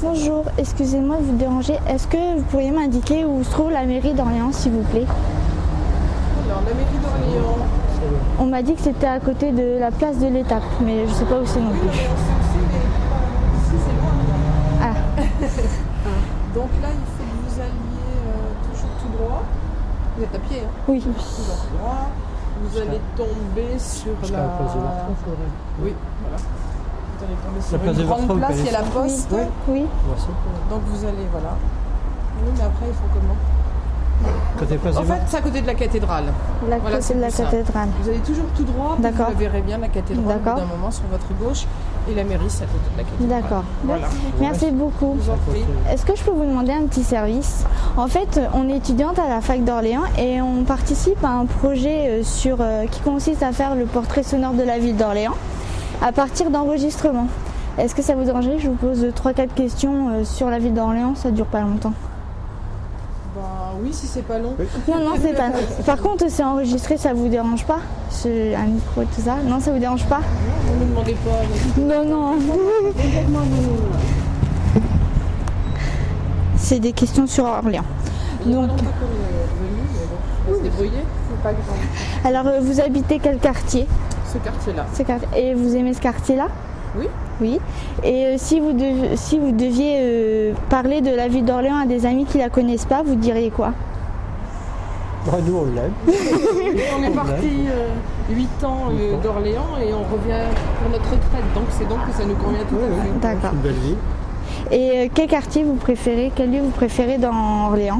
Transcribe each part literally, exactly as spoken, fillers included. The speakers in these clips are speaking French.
Bonjour, excusez-moi de vous déranger. Est-ce que vous pourriez m'indiquer où se trouve la mairie d'Orléans, s'il vous plaît? Alors, la mairie d'Orléans. On m'a dit que c'était à côté de la place de l'Étape, mais je ne sais pas où c'est non plus. Ah. Donc là, il faut que vous alliez euh, toujours tout droit. Vous êtes à pied, hein? Oui. Toujours tout droit. Vous allez tomber sur la... la place de Marfan, oui, voilà. Vous allez tomber sur La place une de grande Marfan, place, vous il y a la poste. Oui. Oui. Donc vous allez, voilà. Oui, mais après, il faut comment? Côté place En de fait, Marfan. c'est à côté de la cathédrale. La Voilà, côté c'est de la plus simple. cathédrale. Vous allez toujours tout droit, puis D'accord. vous verrez bien la cathédrale au bout D'accord. d'un moment sur votre gauche. Et la mairie, c'est à côté de la cathédrale. D'accord. Voilà. Merci beaucoup. Je vous en prie. Est-ce que je peux vous demander un petit service? En fait, on est étudiante à la fac d'Orléans et on participe à un projet euh, sur, euh, qui consiste à faire le portrait sonore de la ville d'Orléans à partir d'enregistrements. Est-ce que ça vous dérangerait? Je vous pose trois quatre questions euh, sur la ville d'Orléans, ça dure pas longtemps. Bah oui, si c'est pas long. Oui. Non, non, c'est pas. Par contre, c'est enregistré, ça vous dérange pas? C'est un micro et tout ça. Non, ça vous dérange pas? Ne me demandez pas. mais- Non, non. C'est des questions sur Orléans. Il y a Donc, pas longtemps qu'on est venu, mais bon, on va se débrouiller. C'est pas grave. alors, euh, vous habitez quel quartier? Ce quartier-là. Ce quartier. Et vous aimez ce quartier-là? Oui. Oui. Et euh, si, vous dev- si vous deviez euh, parler de la ville d'Orléans à des amis qui la connaissent pas, vous diriez quoi? Bah, nous, on l'aime. On est parti huit ans euh, Huit ans. d'Orléans et on revient pour notre retraite. Donc c'est donc que ça nous convient tout Oui, à oui. fait. D'accord. C'est une belle ville. Et euh, quel quartier vous préférez? Quel lieu vous préférez dans Orléans?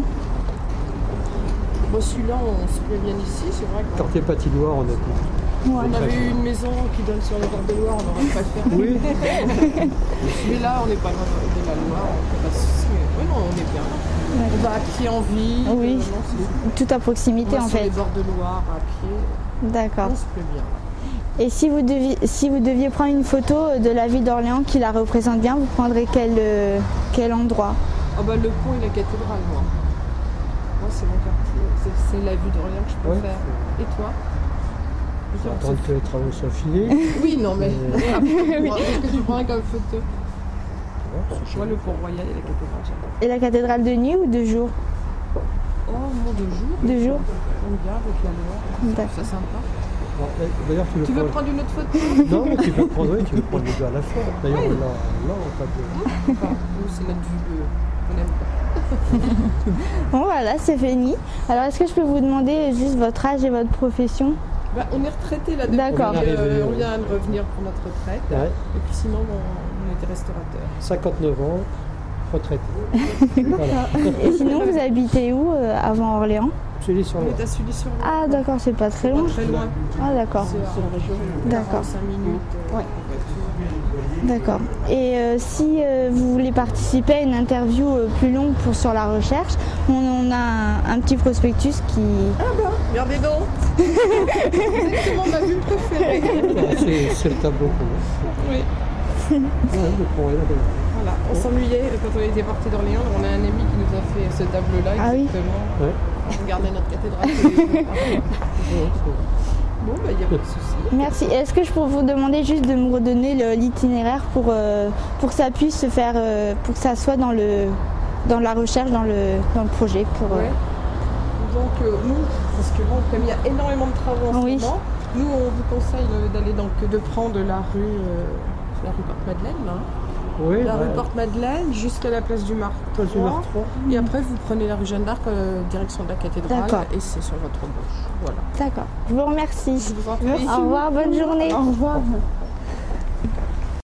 Bon, celui-là, on se plaît bien ici. C'est vrai qu'on Quartier patinoire, on est on avait eu une maison qui donne sur le bord de Loire, on aurait préféré. Oui. Mais là, on n'est pas loin de la Loire, on fait pas de soucis. Oui, non, on est bien. On va à pied en ville. Oui. euh, non, c'est- Tout à on proximité va en sur fait. les bords de Loire à pied. D'accord. On se plaît bien. Et si vous, deviez, si vous deviez prendre une photo de la ville d'Orléans qui la représente bien, vous prendrez quel, euh, quel endroit? Ah bah le pont et la cathédrale, moi. Moi, c'est mon quartier. C'est- C'est la vue d'Orléans que je Ouais. préfère. Et toi? On va attendre que les travaux soient finis. Oui, non, mais Euh, qu'est-ce que tu prends comme photo? Ouais, c'est Moi, chouette. le pont royal et la cathédrale, j'adore. Et la cathédrale de nuit ou de jour? Oh, mon de jour. De jour. J'aime bien avec la Loire. D'accord. C'est sympa. Bon, eh, D'ailleurs, tu veux, Tu veux prendre... prendre une autre photo? Non, mais tu veux prendre, oui, tu veux prendre les deux à la fois. D'ailleurs, Oui. là, là, on pas de... Enfin, nous, c'est notre vue de... On aime pas. Bon voilà, c'est fini. Alors est-ce que je peux vous demander juste votre âge et votre profession? Bah, on est retraité là depuis. D'accord. On est euh, arrivé, on oui. vient de revenir pour notre retraite. Ouais. Et puis sinon, bon, on était restaurateur. cinquante-neuf ans, retraité. Voilà. Et sinon vous habitez où euh, avant Orléans? Celui sur On le est à Sully-sur-Loire. Ah d'accord, c'est pas très Pas loin. très loin. Ah d'accord. C'est en région. D'accord. quarante-cinq minutes. euh, Ouais. en voiture. D'accord. Et euh, si euh, vous voulez participer à une interview euh, plus longue pour sur la recherche, on, on a un, un petit prospectus qui... Ah bah, regardez donc. Exactement ma vue préférée. Ah, c'est- c'est le tableau pour moi. Oui. Ouais, le pont est là, d'ailleurs. Voilà, on s'ennuyait quand on était parti d'Orléans. On a un ami qui nous a fait ce tableau-là Ah oui. exactement. Ouais. On regardait notre cathédrale. tous les jours. Ouais, c'est- Bon, bah, il n'y a pas de souci. Merci. Est-ce que je peux vous demander juste de me redonner le- l'itinéraire pour, euh, pour que ça puisse se faire, euh, pour que ça soit dans, le, dans la recherche, dans le, dans le projet pour, euh, Ouais. Donc, euh, nous, parce que bon, comme il y a énormément de travaux en Oui. ce moment, nous, on vous conseille euh, d'aller donc de prendre la rue, euh, la rue Porte-Madeleine, là, hein. Oui, la ouais. rue Porte-Madeleine jusqu'à la place du Martre. Place du Martre trois. Et après, vous prenez la rue Jeanne d'Arc, euh, direction de la cathédrale, D'accord. et c'est sur votre gauche. Voilà. D'accord. Je vous remercie. Je vous en prie. Au revoir, bonne journée. Au revoir.